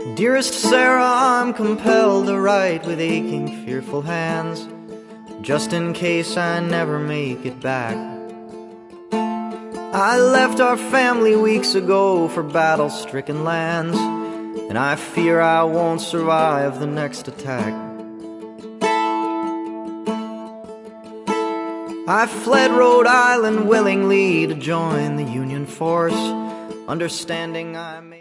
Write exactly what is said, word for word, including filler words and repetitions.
Dearest Sarah, I'm compelled to write with aching, fearful hands, just in case I never make it back. I left our family weeks ago for battle-stricken lands, and I fear I won't survive the next attack. I fled Rhode Island willingly to join the Union force, understanding I may